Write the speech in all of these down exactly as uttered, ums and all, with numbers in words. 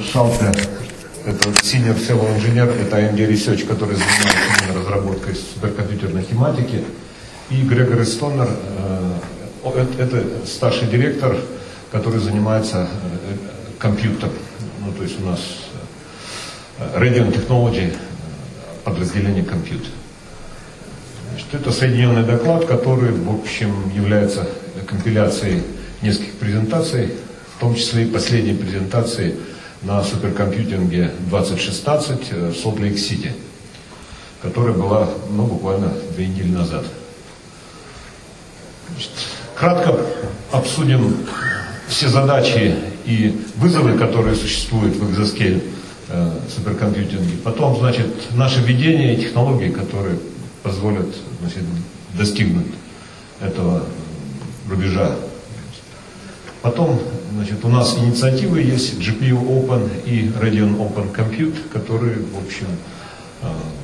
Шалте, это Senior Fellow Engineer, это эй эм ди Research, который занимается разработкой суперкомпьютерной тематики. И Грегори Стонер, это старший директор, который занимается компьютером. Ну, то есть у нас Radeon Technology, подразделение компьютер. Значит, это соединенный доклад, который, в общем, является компиляцией нескольких презентаций, в том числе и последней презентации на суперкомпьютинге двадцать шестнадцать в Солт-Лейк-Сити, которая была, ну, буквально две недели назад. Значит, кратко обсудим все задачи и вызовы, которые существуют в экзоскейл э, суперкомпьютинге. Потом, значит, наше видение и технологии, которые позволят, значит, достигнуть этого рубежа. Потом, значит, у нас инициативы есть джи пи ю Open и Radeon Open Compute, которые, в общем, э,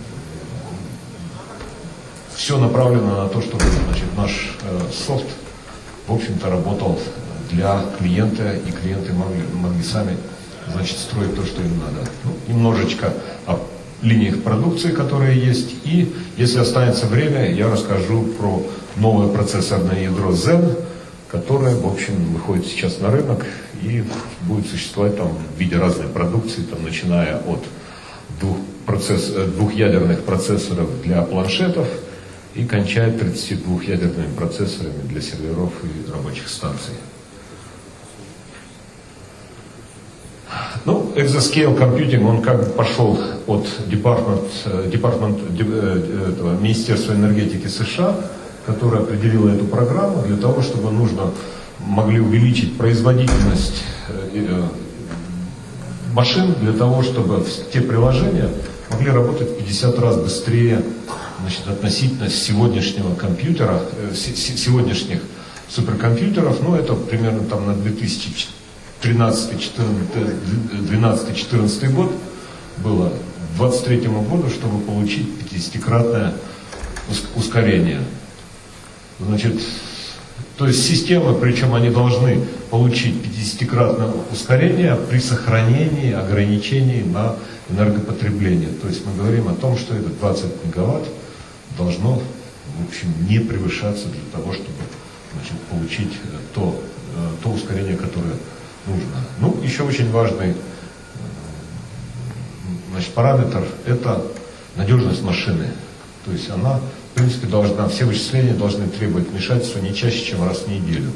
все направлено на то, чтобы, значит, наш э, софт, в общем-то, работал для клиента, и клиенты могли, могли сами, значит, строить то, что им надо. Ну, немножечко о линиях продукции, которые есть, и, если останется время, я расскажу про новое процессорное ядро Zen, которое, в общем, выходит сейчас на рынок и будет существовать там в виде разной продукции, там, начиная от двух процесс, двухъядерных процессоров для планшетов и кончая тридцатидвухъядерными процессорами для серверов и рабочих станций. Ну, Exascale Computing, он как бы пошел от департамент, департамент этого, Министерства энергетики США, которое определило эту программу для того, чтобы нужно могли увеличить производительность машин, для того, чтобы те приложения могли работать в пятьдесят раз быстрее, значит, относительно сегодняшнего компьютера, сегодняшних суперкомпьютеров. Ну, это примерно там на две тысячи тринадцатый, двенадцатый, четырнадцатый год было, к двадцать третьему году, чтобы получить пятидесятикратное ускорение. Значит, то есть системы, причем они должны получить пятидесятикратное ускорение при сохранении ограничений на энергопотребление. То есть мы говорим о том, что это двадцать мегаватт должно, в общем, не превышаться для того, чтобы, значит, получить то, то ускорение, которое нужно. Ну, еще очень важный, значит, параметр – это надежность машины. То есть она, в принципе, должна, все вычисления должны требовать вмешательства не чаще, чем раз в неделю.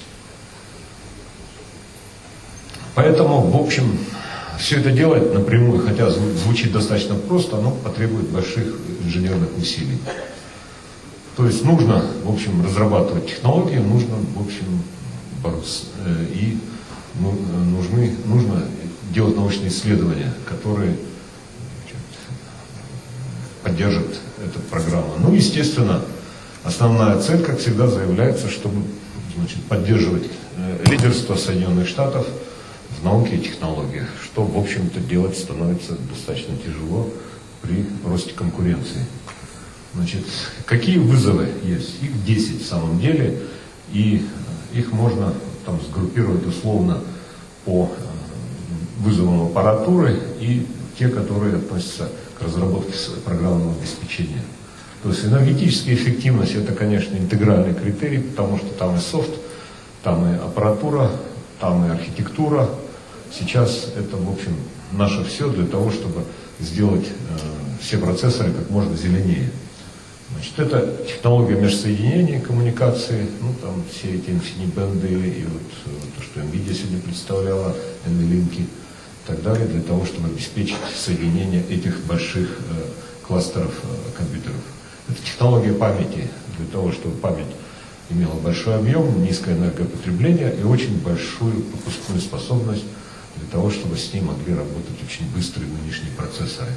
Поэтому, в общем, все это делать напрямую, хотя звучит достаточно просто, оно потребует больших инженерных усилий. То есть нужно, в общем, разрабатывать технологии, нужно, в общем, бороться, и нужны, нужно делать научные исследования, которые, значит, поддержат эту программу. Ну, естественно, основная цель, как всегда, заявляется, чтобы, значит, поддерживать лидерство Соединенных Штатов в науке и технологиях, что, в общем-то, делать становится достаточно тяжело при росте конкуренции. Значит, какие вызовы есть? Их десять в самом деле, и их можно там сгруппировать условно по вызовам аппаратуры и те, которые относятся к разработке программного обеспечения. То есть энергетическая эффективность — это, конечно, интегральный критерий, потому что там и софт, там и аппаратура, там и архитектура. Сейчас это, в общем, наше все для того, чтобы сделать э, все процессоры как можно зеленее. Значит, это технология межсоединения, коммуникации, ну, там все эти InfiniBand и вот то, что NVIDIA сегодня представляла, NVLink и так далее, для того, чтобы обеспечить соединение этих больших э, кластеров э, компьютеров. Это технология памяти, для того, чтобы память имела большой объем, низкое энергопотребление и очень большую пропускную способность, для того, чтобы с ней могли работать очень быстрые нынешние процессоры.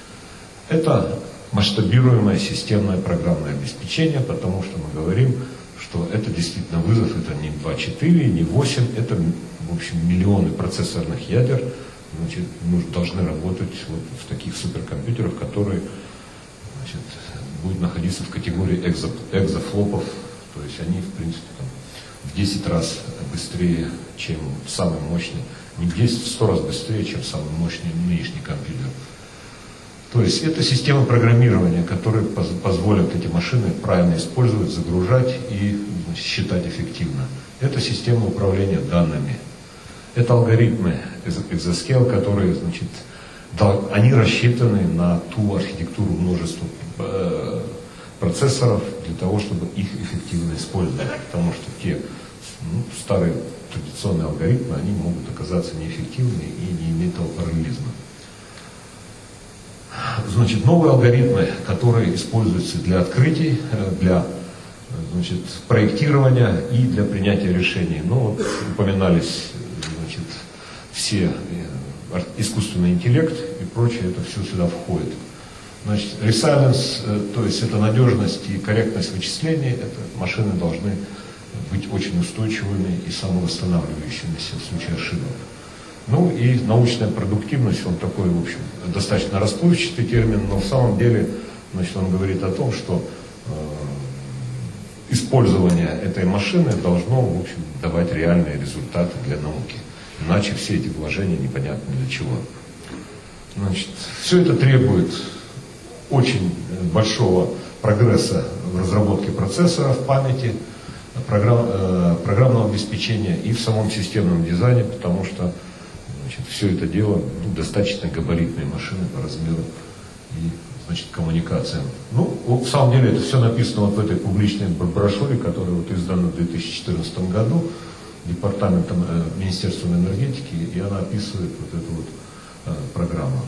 Это масштабируемое системное программное обеспечение, потому что мы говорим, что это действительно вызов, это не два четыре, не восемь, это, в общем, миллионы процессорных ядер, значит, мы должны работать вот в таких суперкомпьютерах, которые, значит, будут находиться в категории экзо, экзофлопов, то есть они, в принципе, там, в десять раз быстрее, чем самый мощный не в десять, в сто раз быстрее, чем самый мощный нынешний компьютер. То есть это система программирования, которая поз позволит эти машины правильно использовать, загружать и, значит, считать эффективно. Это система управления данными. Это алгоритмы экзоскейл, которые, значит, да, они рассчитаны на ту архитектуру множества э, процессоров для того, чтобы их эффективно использовать. Потому что те ну, старые традиционные алгоритмы, они могут оказаться неэффективны и не иметь того параллелизма. Значит, новые алгоритмы, которые используются для открытий, для, значит, проектирования и для принятия решений. Ну, вот упоминались, значит, все искусственный интеллект и прочее, это все сюда входит. Значит, resilience, то есть это надежность и корректность вычислений, это машины должны быть очень устойчивыми и самовосстанавливающимися в случае ошибок. Ну и научная продуктивность, он такой, в общем, достаточно расплывчатый термин, но в самом деле, значит, он говорит о том, что э, использование этой машины должно, в общем, давать реальные результаты для науки. Иначе все эти вложения непонятно для чего. Значит, все это требует очень большого прогресса в разработке процессоров, памяти, программ, э, программного обеспечения и в самом системном дизайне, потому что, значит, все это дело, ну, достаточно габаритные машины по размеру и, значит, коммуникациям. Ну, в самом деле это все написано вот в этой публичной брошюре, которая вот издана в две тысячи четырнадцатом году департаментом э, Министерством энергетики, и она описывает вот эту вот э, программу.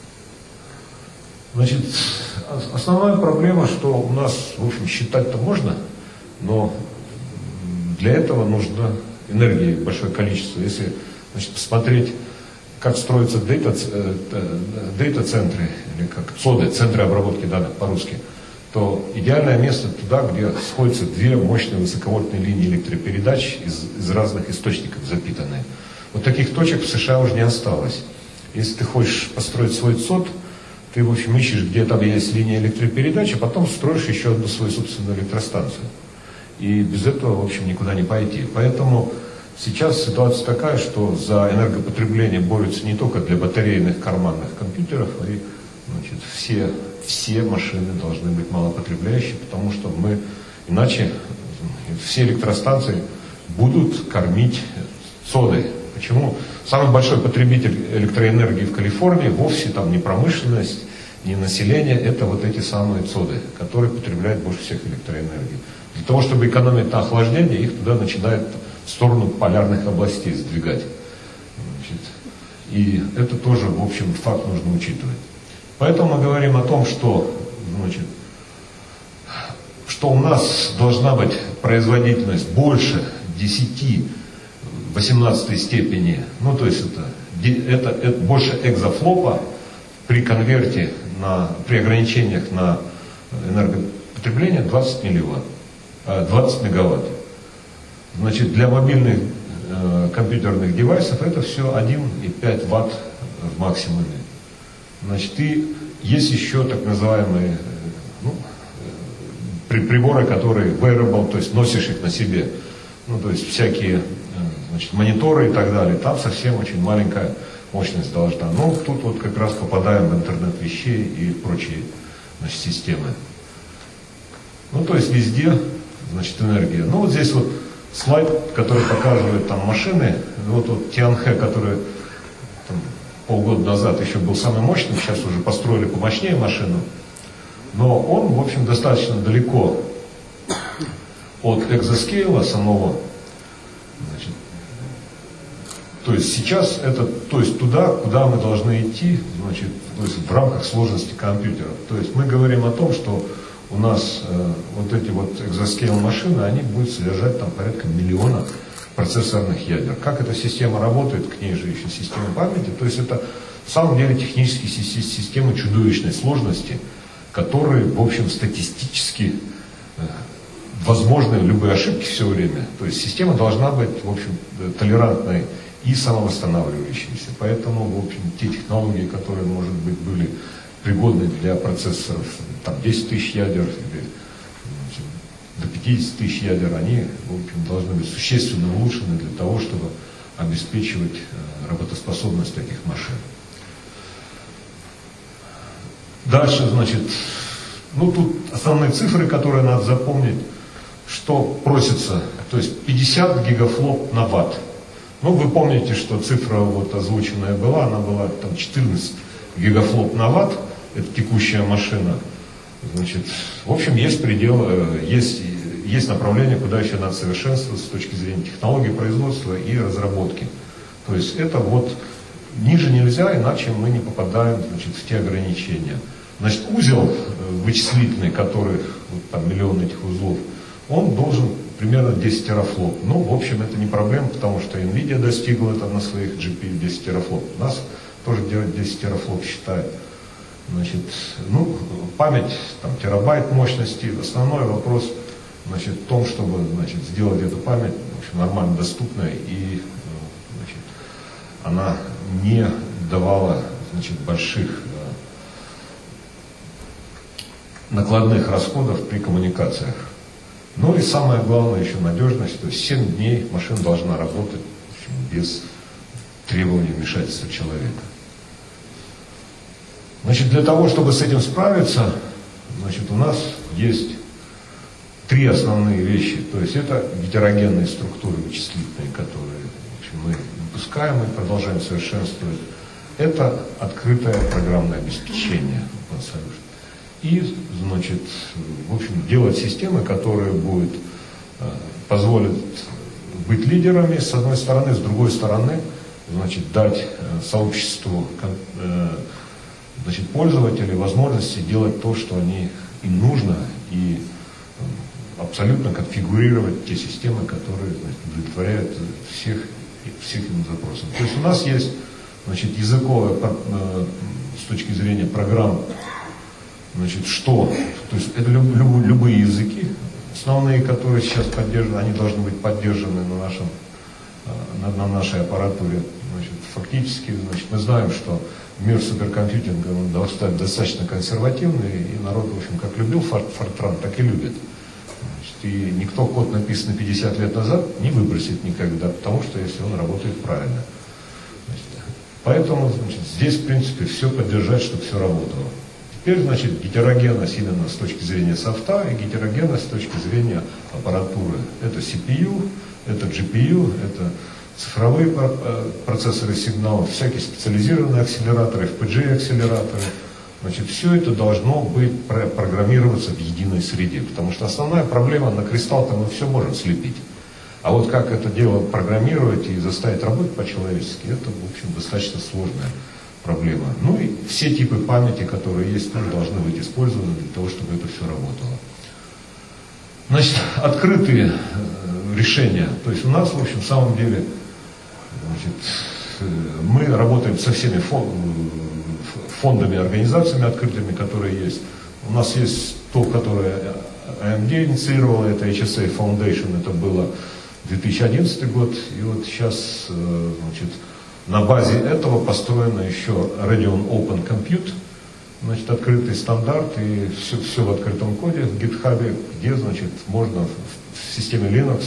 Значит, основная проблема, что у нас, в общем, считать-то можно, но для этого нужно энергии большое количество. Если, значит, посмотреть, как строятся дейта-центры, или как цоды, центры обработки данных по-русски, то идеальное место туда, где сходятся две мощные высоковольтные линии электропередач из, из разных источников запитанные. Вот таких точек в США уже не осталось. Если ты хочешь построить свой цод, ты, в общем, ищешь, где там есть линия электропередачи, а потом строишь еще одну свою собственную электростанцию. И без этого, в общем, никуда не пойти. Поэтому сейчас ситуация такая, что за энергопотребление борются не только для батарейных карманных компьютеров, и, значит, все, все машины должны быть малопотребляющие, потому что мы, иначе все электростанции будут кормить цодой. Почему? Самый большой потребитель электроэнергии в Калифорнии вовсе там не промышленность, не население, это вот эти самые цоды, которые потребляют больше всех электроэнергии. Для того, чтобы экономить на охлаждении, их туда начинают в сторону полярных областей сдвигать. Значит, и это тоже, в общем, факт нужно учитывать. Поэтому мы говорим о том, что, значит, что у нас должна быть производительность больше десяти в восемнадцатой степени, ну то есть это, это, это больше экзофлопа при конверте, на, при ограничениях на энергопотребление двадцать милливатт, двадцать мегаватт. Значит, для мобильных э, компьютерных девайсов это все один и пять ватт в максимуме. Значит, и есть еще так называемые ну, при, приборы, которые wearable, то есть носишь их на себе. Ну, то есть всякие, значит, мониторы и так далее. Там совсем очень маленькая мощность должна. Но тут вот как раз попадаем в интернет вещей и прочие, значит, системы. Ну, то есть везде, значит, энергия. Ну, вот здесь вот слайд, который показывает там машины. Вот, вот Тианхэ, который там, полгода назад еще был самым мощным, сейчас уже построили помощнее машину. Но он, в общем, достаточно далеко от экзоскейла самого. Значит, то есть сейчас это, то есть туда, куда мы должны идти, значит, то есть в рамках сложности компьютера. То есть мы говорим о том, что у нас э, вот эти вот экзоскейл машины, они будут содержать там порядка миллиона процессорных ядер. Как эта система работает, к ней же еще система памяти. То есть это в самом деле технические системы чудовищной сложности, которые, в общем, статистически э, возможны любые ошибки все время. То есть система должна быть, в общем, толерантной и самовосстанавливающейся. Поэтому, в общем, те технологии, которые, может быть, были пригодны для процессоров там, десять тысяч ядер или значит, до пятидесяти тысяч ядер, они, в общем, должны быть существенно улучшены для того, чтобы обеспечивать работоспособность таких машин. Дальше, значит, ну тут основные цифры, которые надо запомнить, что просится, то есть пятьдесят гигафлоп на ватт. Ну, вы помните, что цифра вот озвученная была, она была там четырнадцать гигафлоп на ватт, это текущая машина. Значит, в общем, есть предел, есть, есть направление, куда еще надо совершенствоваться с точки зрения технологий производства и разработки. То есть это вот ниже нельзя, иначе мы не попадаем, значит, в те ограничения. Значит, узел вычислительный, который, вот, там миллион этих узлов, он должен примерно десять терафлоп. Ну, в общем, это не проблема, потому что NVIDIA достигла это на своих джи пи ю десять терафлоп. У нас тоже делать десять терафлоп считает. Значит, ну, память, там, терабайт мощности. Основной вопрос, значит, в том, чтобы, значит, сделать эту память, в общем, нормально доступной, и, значит, она не давала, значит, больших накладных расходов при коммуникациях. Ну и самое главное еще надежность, то есть семь дней машина должна работать, в общем, без требования вмешательства человека. Значит, для того, чтобы с этим справиться, значит, у нас есть три основные вещи. То есть это гетерогенные структуры вычислительные, которые, в общем, мы выпускаем и продолжаем совершенствовать. Это открытое программное обеспечение Open Solution. И, значит, в общем, делать системы, которые будут, э, позволят быть лидерами, с одной стороны, с другой стороны, значит, дать э, сообществу э, значит, пользователей возможности делать то, что они, им нужно, и э, абсолютно конфигурировать те системы, которые, значит, удовлетворяют всех, всех им запросам. То есть у нас есть, значит, языковая, э, с точки зрения программ, значит, что? То есть это люб, люб, любые языки, основные, которые сейчас поддержаны, они должны быть поддержаны на, нашем, на, на нашей аппаратуре. Значит, фактически, значит, мы знаем, что мир суперкомпьютинга он достаточно консервативный, и народ, в общем, как любил Фортран, так и любит. Значит, и никто код, написанный пятьдесят лет назад, не выбросит никогда, потому что если он работает правильно. Значит, поэтому, значит, здесь, в принципе, все поддержать, чтобы все работало. Теперь, значит, гетерогенность именно с точки зрения софта и гетерогенность с точки зрения аппаратуры. Это си пи ю, это джи пи ю, это цифровые процессоры сигналов, всякие специализированные акселераторы, эф пи джи акселераторы. Значит, все это должно быть программироваться в единой среде, потому что основная проблема, на кристалл-то мы все можем слепить. А вот как это дело программировать и заставить работать по-человечески, это, в общем, достаточно сложная проблема. Ну и все типы памяти, которые есть, тоже должны быть использованы для того, чтобы это все работало. Значит, открытые решения. То есть у нас, в общем, в самом деле, значит, мы работаем со всеми фондами, организациями открытыми, которые есть. У нас есть то, которое эй эм ди инициировало, это эйч эс эй Foundation, это было две тысячи одиннадцатый год, и вот сейчас, значит, на базе этого построено еще Radeon Open Compute, значит, открытый стандарт, и все, все в открытом коде, в GitHub, где, значит, можно в системе Linux,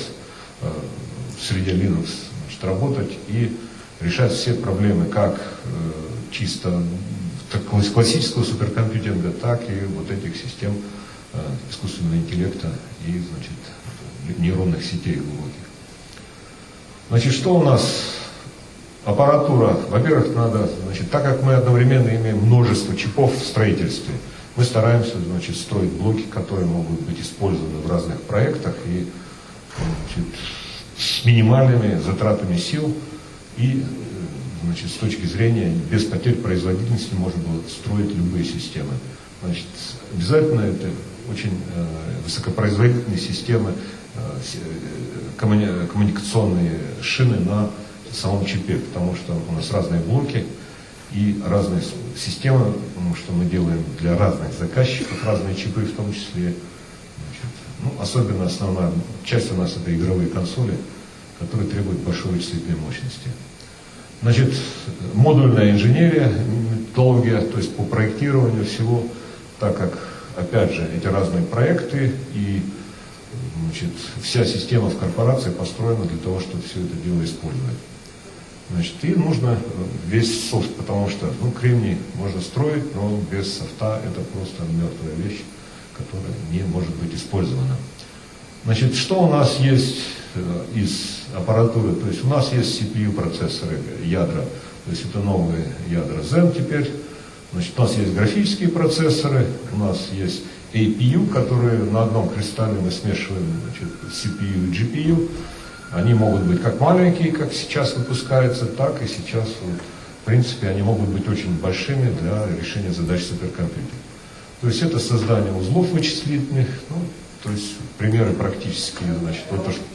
в среде Linux, значит, работать и решать все проблемы, как чисто классического суперкомпьютинга, так и вот этих систем искусственного интеллекта и, значит, нейронных сетей глубоких. Значит, что у нас? Аппаратура, во-первых, надо, значит, так как мы одновременно имеем множество чипов в строительстве, мы стараемся, значит, строить блоки, которые могут быть использованы в разных проектах и, значит, с минимальными затратами сил и, значит, с точки зрения без потерь производительности можно было строить любые системы. Значит, обязательно это очень э, высокопроизводительные системы, э, коммуни- коммуникационные шины на самом чипе, потому что у нас разные блоки и разные системы, потому что мы делаем для разных заказчиков разные чипы, в том числе. Значит, ну, особенно основная часть у нас это игровые консоли, которые требуют большой вычислительной мощности. Значит, модульная инженерия, методология, то есть по проектированию всего, так как, опять же, эти разные проекты и, значит, вся система в корпорации построена для того, чтобы все это дело использовать. Значит, и нужно весь софт, потому что ну, кремний можно строить, но без софта это просто мертвая вещь, которая не может быть использована. Значит, что у нас есть из аппаратуры? То есть у нас есть си пи ю-процессоры, ядра, то есть это новые ядра Zen теперь. Значит, у нас есть графические процессоры, у нас есть эй пи ю, которые на одном кристалле мы смешиваем, значит, си пи ю и джи пи ю. Они могут быть как маленькие, как сейчас выпускаются, так и сейчас, в принципе, они могут быть очень большими для решения задач суперкомпьютера. То есть это создание узлов вычислительных, ну, то есть примеры практические, значит, вот то, что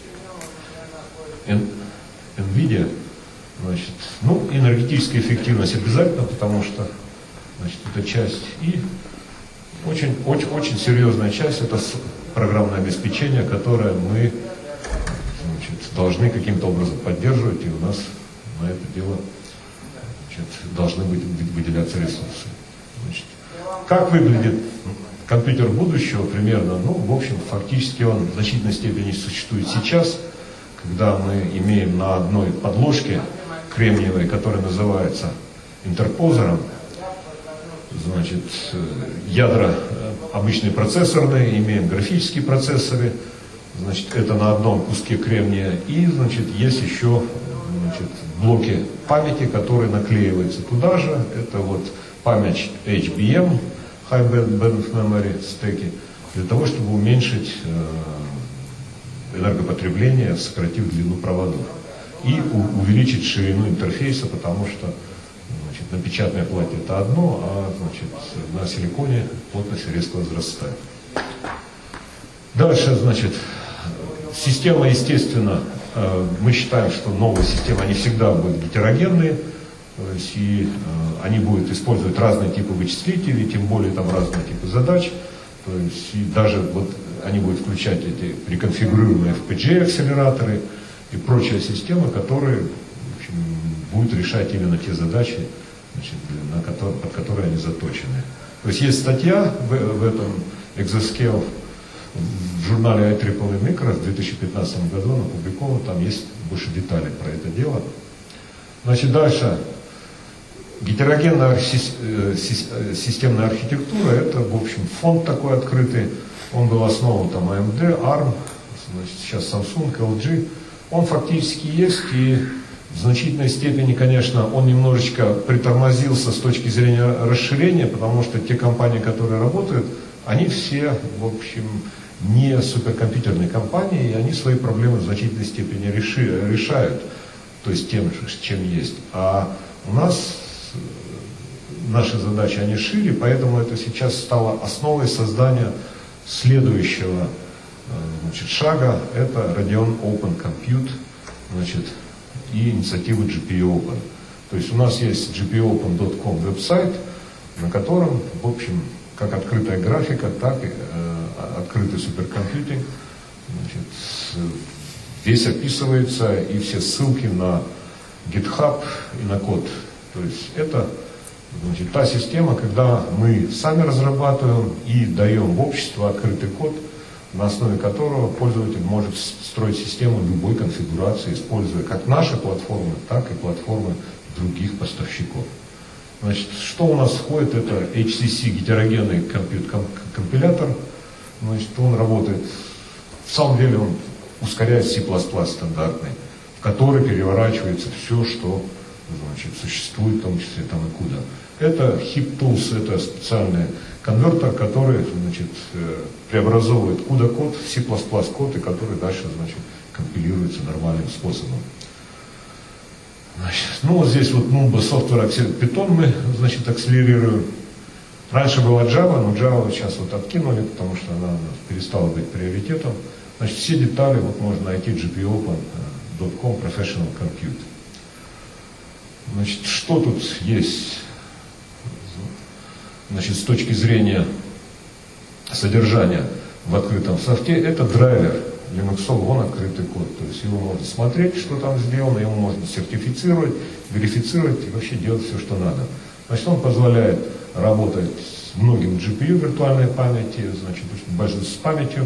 NVIDIA, значит, ну, энергетическая эффективность обязательно, потому что, значит, это часть, и очень, очень, очень серьезная часть, это программное обеспечение, которое мы, значит, должны каким-то образом поддерживать, и у нас на это дело, значит, должны быть, выделяться ресурсы. Значит, как выглядит компьютер будущего примерно? Ну, в общем, фактически он в значительной степени существует сейчас, когда мы имеем на одной подложке кремниевой, которая называется интерпозером, значит, ядра обычные процессорные, имеем графические процессоры, значит, это на одном куске кремния, и, значит, есть еще, значит, блоки памяти, которые наклеиваются туда же, это вот память эйч би эм, High Bandwidth Memory, стеки, для того, чтобы уменьшить энергопотребление, сократив длину проводов, и у, увеличить ширину интерфейса, потому что, значит, на печатной плате это одно, а, значит, на силиконе плотность резко возрастает. Дальше, значит, система, естественно, мы считаем, что новые системы, они всегда будут гетерогенные, то есть и они будут использовать разные типы вычислителей, тем более там разные типы задач, то есть и даже вот они будут включать эти преконфигурируемые эф пи джи эй-акселераторы и прочие системы, которые, в общем, будут решать именно те задачи, значит, на которые, под которые они заточены. То есть есть статья в, в этом Exascale в журнале ай три эл Micro в две тысячи пятнадцатом году, он опубликован, там есть больше деталей про это дело. Значит, дальше. Гетерогенная системная архитектура, это, в общем, фонд такой открытый, он был основан там эй эм ди, арм, значит, сейчас Samsung, эл джи, он фактически есть, и в значительной степени, конечно, он немножечко притормозился с точки зрения расширения, потому что те компании, которые работают, они все, в общем, не суперкомпьютерные компании, и они свои проблемы в значительной степени реши, решают, то есть тем, чем есть. А у нас наши задачи, они шире, поэтому это сейчас стало основой создания следующего, значит, шага, это Radeon Open Compute, значит, и инициатива джи пи ю Open. То есть у нас есть джи пи ю open точка ком веб-сайт, на котором, в общем, как открытая графика, так и э, открытый суперкомпьютинг, значит, весь описывается, и все ссылки на GitHub и на код. То есть это, значит, та система, когда мы сами разрабатываем и даем в общество открытый код, на основе которого пользователь может строить систему любой конфигурации, используя как наши платформы, так и платформы других поставщиков. Значит, что у нас входит, это эйч си си, гетерогенный компилятор. Значит, он работает, в самом деле он ускоряет си плюс плюс стандартный, в который переворачивается все, что, значит, существует, в том числе там и куда. Это HipTools, это специальный конвертер, который, значит, преобразовывает куда код в си плюс плюс код, и который дальше, значит, компилируется нормальным способом. Значит, ну вот здесь вот Numba Software Python мы, значит, акселерируем. Раньше была Java, но Java сейчас вот откинули, потому что она перестала быть приоритетом. Значит, все детали вот можно найти джи пи ю open точка ком Professional Compute. Значит, что тут есть? Значит, с точки зрения содержания в открытом софте, это драйвер Linux, он открытый код. То есть его можно смотреть, что там сделано, его можно сертифицировать, верифицировать и вообще делать все, что надо. Значит, он позволяет работать с многим джи пи ю виртуальной памяти, значит, очень с памятью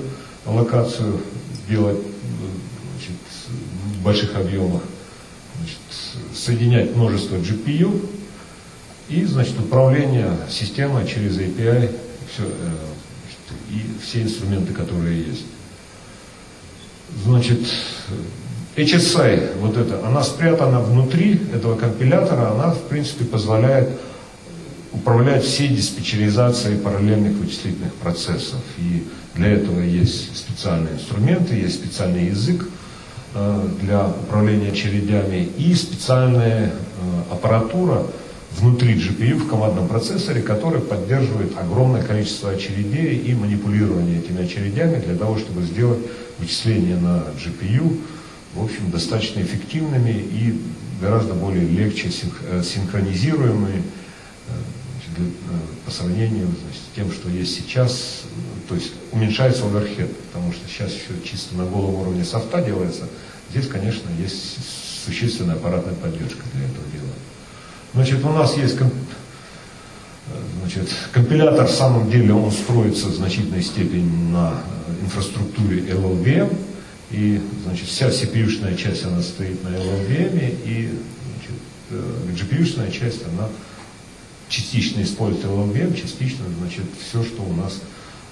аллокацию делать, значит, в больших объемах, значит, соединять множество джи пи ю и, значит, управление системой через эй пи ай все, и все инструменты, которые есть. Значит, эйч эс ай, вот это, она спрятана внутри этого компилятора, она, в принципе, позволяет управлять всей диспетчеризацией параллельных вычислительных процессов. И для этого есть специальные инструменты, есть специальный язык э, для управления очередями и специальная э, аппаратура внутри джи пи ю в командном процессоре, который поддерживает огромное количество очередей и манипулирование этими очередями для того, чтобы сделать вычисления на джи пи ю, в общем, достаточно эффективными и гораздо более легче синхронизируемыми по сравнению с тем, что есть сейчас. То есть уменьшается оверхед, потому что сейчас еще чисто на голом уровне софта делается. Здесь, конечно, есть существенная аппаратная поддержка для этого дела. Значит, у нас есть комп... Значит, компилятор, в самом деле, он строится в значительной степени на инфраструктуре эл эл ви эм. И, значит, вся си пи ю-шная часть, она стоит на эл эл ви эм, и, значит, джи пи ю-шная часть, она частично использует эл эл ви эм, частично, значит, все, что у нас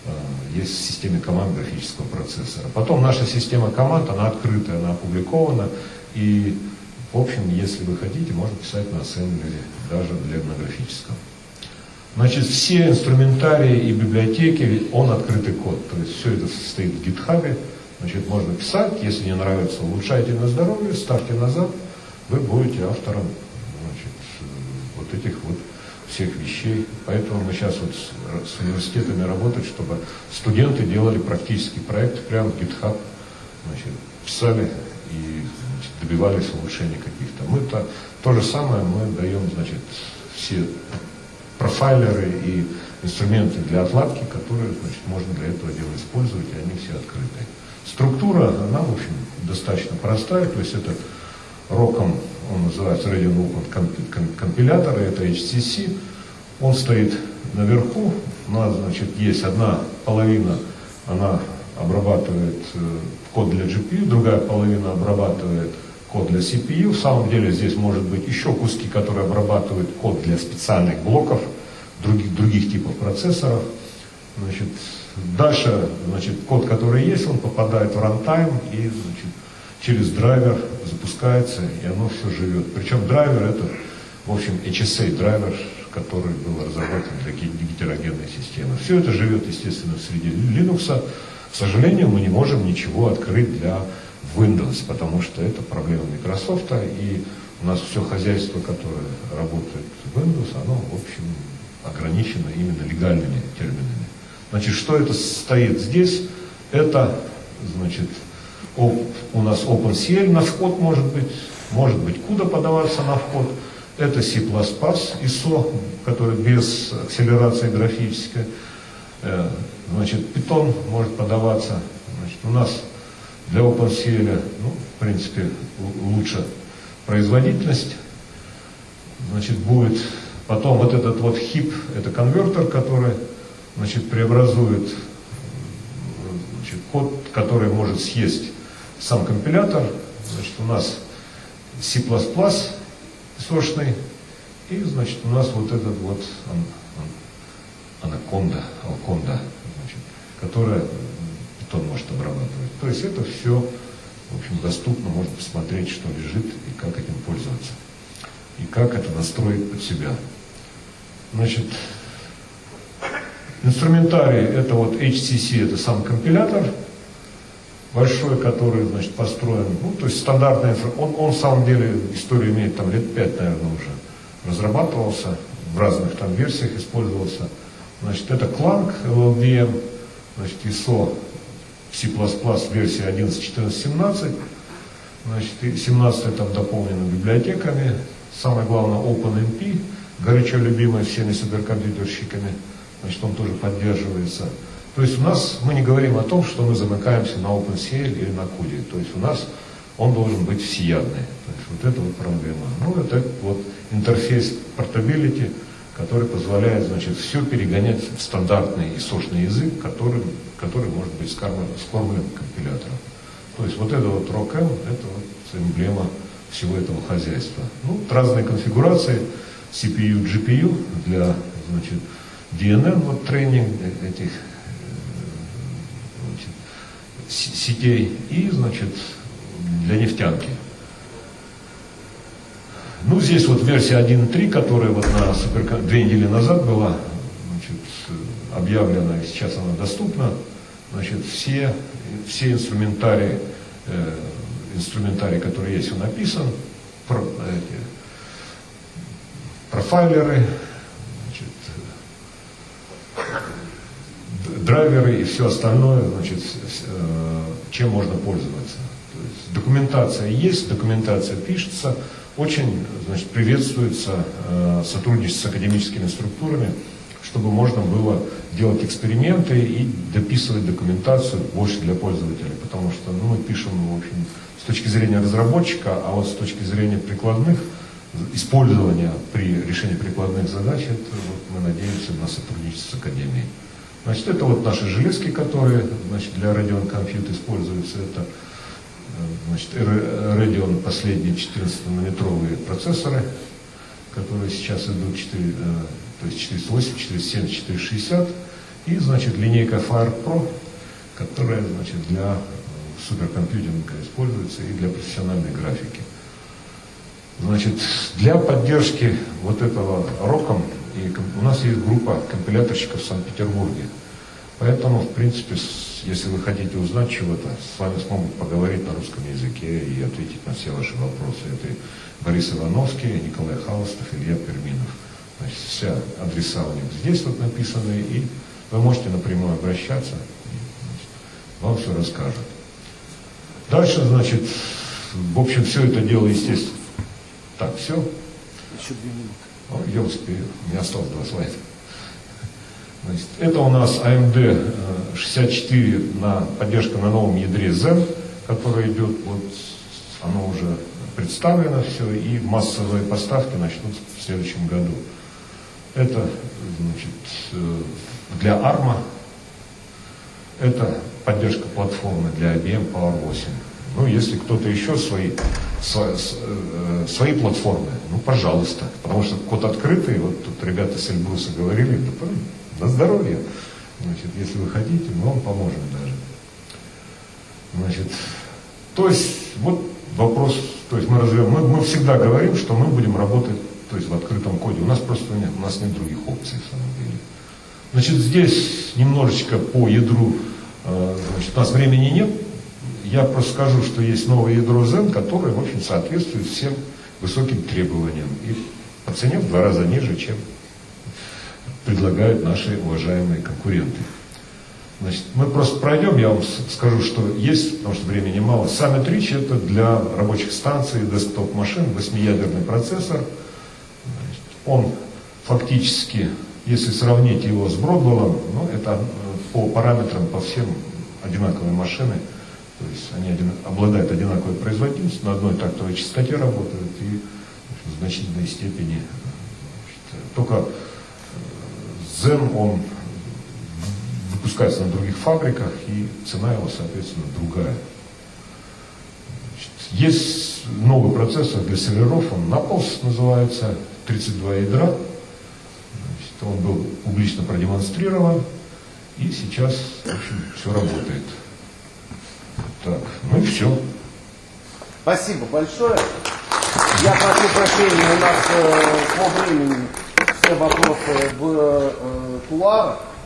э, есть в системе команд графического процессора. Потом наша система команд, она открытая, она опубликована, и, в общем, если вы хотите, можно писать на ассемблере, даже для этнографического. Значит, все инструментарии и библиотеки, он открытый код, то есть все это стоит в гитхабе. Значит, можно писать, если не нравится, улучшайте на здоровье, ставьте назад, вы будете автором, значит, вот этих вот всех вещей. Поэтому мы сейчас вот с, с университетами работаем, чтобы студенты делали практический проект прямо в GitHub, значит, писали и, значит, добивались улучшений каких-то. Мы-то то же самое мы даем, значит, все профайлеры и инструменты для отладки, которые, значит, можно для этого дела использовать, и они все открытые. Структура, она, в общем, достаточно простая, то есть это роком, он называется Radeon Open компилятор, это эйч си си, он стоит наверху, у нас, значит, есть одна половина, она обрабатывает код для джи пи ю, другая половина обрабатывает код для си пи ю, в самом деле здесь может быть еще куски, которые обрабатывают код для специальных блоков, других, других типов процессоров, значит, дальше, значит, код, который есть, он попадает в рантайм и, значит, через драйвер запускается, и оно все живет. Причем драйвер это, в общем, эйч эс эй драйвер, который был разработан для гетерогенной системы. Все это живет, естественно, в среде Linux. К сожалению, мы не можем ничего открыть для Windows, потому что это проблема Microsoft, и у нас все хозяйство, которое работает в Windows, оно, в общем, ограничено именно легальными терминами. Значит, что это стоит здесь? Это, значит, у нас OpenCL на вход может быть, может быть CUDA подаваться на вход. Это C++, ай эс о, который без акселерации графической. Значит, Python может подаваться. Значит, у нас для OpenCL, ну, в принципе, лучше производительность. Значит, будет потом вот этот вот хип, это конвертер, который, значит, преобразует, значит, код, который может съесть сам компилятор. Значит, у нас C++ сошный, и, значит, у нас вот этот вот анаконда, алконда, значит, которая Python может обрабатывать. То есть это все, в общем, доступно, можно посмотреть, что лежит и как этим пользоваться. И как это настроить под себя. Значит, инструментарий, это вот эйч си си, это сам компилятор большой, который, значит, построен, ну, то есть стандартный, он, он в самом деле историю имеет там лет пять, наверное, уже разрабатывался, в разных там версиях использовался. Значит, это Clang, эл эл ви эм, значит, ай эс о, C++ версия одиннадцать, четырнадцать, семнадцать, значит, и семнадцать там дополнено библиотеками, самое главное OpenMP, горячо любимый всеми суперкомпьютерщиками, значит, он тоже поддерживается. То есть у нас, мы не говорим о том, что мы замыкаемся на OpenCL или на CUDA, то есть у нас он должен быть всеядный. То есть вот это вот проблема. Ну, это вот интерфейс Portability, который позволяет, значит, все перегонять в стандартный исошный язык, который, который может быть скормлен компилятором. То есть вот это вот рок-эм, это вот эмблема всего этого хозяйства. Ну, разные конфигурации, си пи ю, джи пи ю для, значит, ди эн эн, вот тренинг этих, значит, сетей и, значит, для нефтянки. Ну, здесь вот версия один точка три, которая вот на суперком... две недели назад была, значит, объявлена, и сейчас она доступна. Значит, все, все инструментарии, э, инструментарий, который есть, он написан, про, эти, профайлеры, значит, драйверы и все остальное, значит, э, чем можно пользоваться. То есть документация есть, документация пишется, очень, значит, приветствуется э, сотрудничество с академическими структурами, чтобы можно было делать эксперименты и дописывать документацию больше для пользователей, потому что, ну, мы пишем, в общем, с точки зрения разработчика, а вот с точки зрения прикладных, использования при решении прикладных задач, это вот, мы надеемся на сотрудничество с академией. Значит, это вот наши железки, которые, значит, для Radeon Compute используются, это, значит, Radeon последние четырнадцатинанометровые процессоры, которые сейчас идут четыре, то есть четыреста восемь, четыреста семьдесят, четыреста шестьдесят, и, значит, линейка Fire Pro, которая, значит, для суперкомпьютинга используется и для профессиональной графики. Значит, для поддержки вот этого роком, и у нас есть группа компиляторщиков в Санкт-Петербурге, поэтому, в принципе, если вы хотите узнать чего-то, с вами смогут поговорить на русском языке и ответить на все ваши вопросы. Это Борис Ивановский, Николай Хаустов, Илья Перминов. Значит, все адреса у них здесь вот написаны, и вы можете напрямую обращаться, и, значит, вам все расскажут. Дальше, значит, в общем, все это дело, естественно. Так, все? Еще две минуты. О, я успею, у меня осталось два слайда. Значит, это у нас эй эм ди шестьдесят четыре на поддержка на новом ядре Zen, которое идет, вот, оно уже представлено все, и массовые поставки начнутся в следующем году. Это, значит, для арма, это поддержка платформы для ай би эм Power восемь. Ну, если кто-то еще свои, свои, свои платформы, ну, пожалуйста, потому что код открытый, вот тут ребята с Эльбруса говорили, да, на здоровье. Значит, если вы хотите, мы вам поможем даже. Значит, то есть, вот вопрос, то есть мы развиваем, мы, мы всегда говорим, что мы будем работать, то есть в открытом коде. У нас просто нет, у нас нет других опций, в самом деле. Значит, здесь немножечко по ядру, значит, у нас времени нет. Я просто скажу, что есть новое ядро Zen, которое, в общем, соответствует всем высоким требованиям. И по цене в два раза ниже, чем предлагают наши уважаемые конкуренты. Значит, мы просто пройдем, я вам скажу, что есть, потому что времени мало. Summit Ridge — это для рабочих станций, десктоп-машин, восьмиядерный процессор. Значит, он фактически, если сравнить его с Broadwell, ну, это по параметрам, по всем одинаковые машины. То есть они один, обладают одинаковой производительностью, на одной тактовой частоте работают и, в общем, в значительной степени. Значит, только Zen, он выпускается на других фабриках, и цена его, соответственно, другая. Значит, есть новый процессор для серверов, он Naples называется, тридцать два ядра. Значит, он был публично продемонстрирован, и сейчас, в общем, все работает. Так, ну и все. Спасибо большое. Я прошу прощения, у нас э, по времени все вопросы в э, кулуарах.